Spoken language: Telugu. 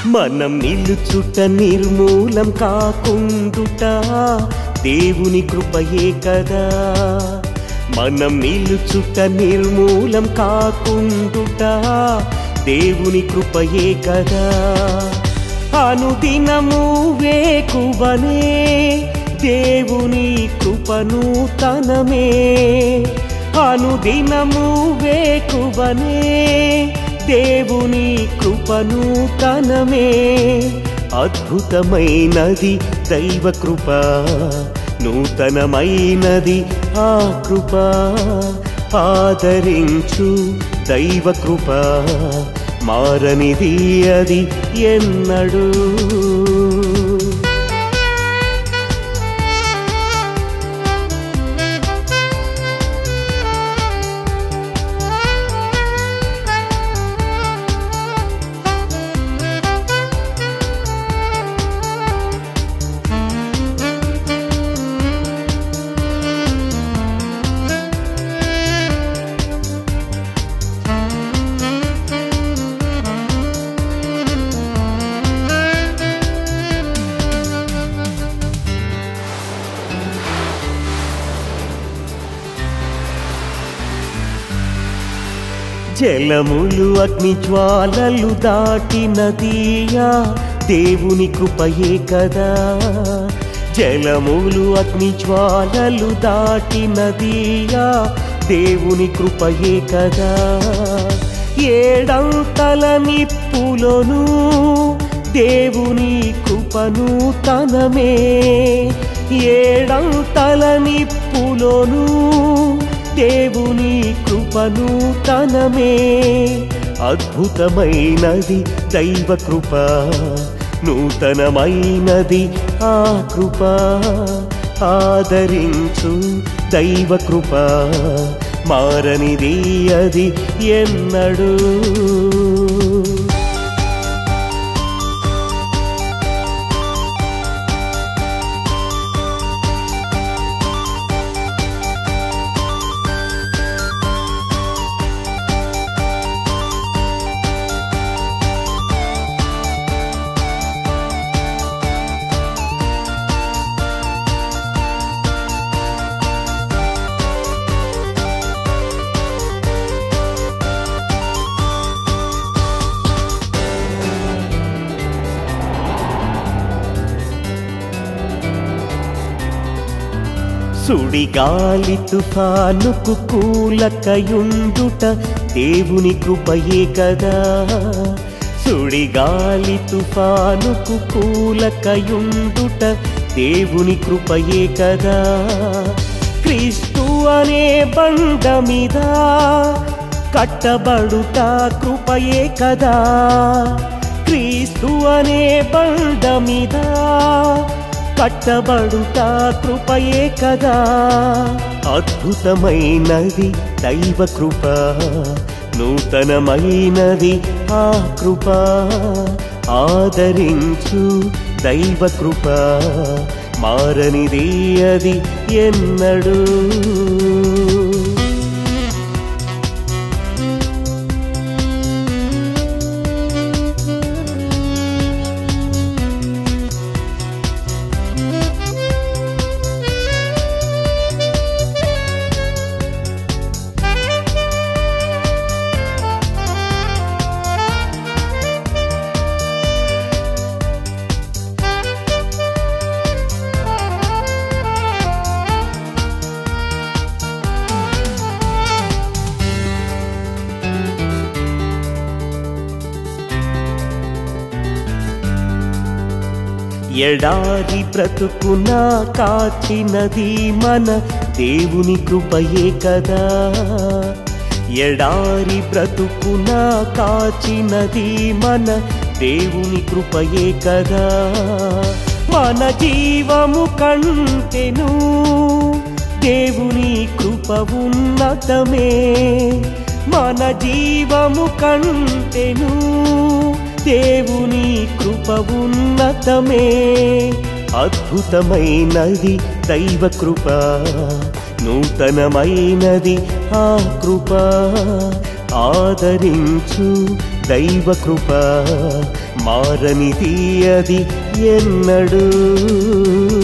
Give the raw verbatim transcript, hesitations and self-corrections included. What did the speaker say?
మనం నిలుచుట నిర్మూలం కాకుండుట దేవుని కృపయే కదా. మనం నిలుచుట నిర్మూలం కాకుండుట దేవుని కృపయే కదా. అనుదినము వేకువనే దేవుని కృపనూతనమే. అనుదినము వేకువనే దేవుని కృపనూతనమే. అద్భుతమైనది దైవ కృప, నూతనమైనది ఆ కృప. ఆదరించు దైవ కృప, మారనిది అది ఎన్నడూ. జలములు అగ్ని జ్వాలలు దాటినదియా దేవుని కృపయే కదా. జలములు అగ్ని జ్వాలలు దాటినదియా దేవుని కృపయే కదా. ఏడంతల నిప్పులోను దేవుని కృపనూతనమే. ఏడంతల నిప్పులోను దేవుని కృపనూతనమే. అద్భుతమైనది దైవ కృప, నూతనమైనది ఆ కృప. ఆదరించు దైవ కృప, మారనిది అది ఎన్నడూ. సుడిగాలి తుఫానుకు కూలకయుండుట దేవుని కృపయే కదా. సుడిగాలి తుఫానుకు కూలకయుండుట దేవుని కృపయే కదా. క్రీస్తు అనే బండ మీద కట్టబడుట కృపయే కదా. క్రీస్తు అనే బండ మీద కట్టబడుట కృపయే కదా. అద్భుతమైనది దైవ కృప, నూతనమైనది ఆ కృప. ఆదరించు దైవ కృప, మారనిది అది ఎన్నడూ. ఎడారి బ్రతుకున కాచినది మన దేవుని కృపయే కదా. ఎడారి బ్రతుకున కాచినది మన దేవుని కృపయే కదా. మన జీవము కంటెను దేవుని కృప ఉన్నతమే. మన జీవము కంటెను దేవుని కృప ఉన్నతమే. అద్భుతమైనది దైవ కృప, నూతనమైనది ఆ కృప. ఆదరించు దైవ కృప మారనిది అది ఎన్నడూ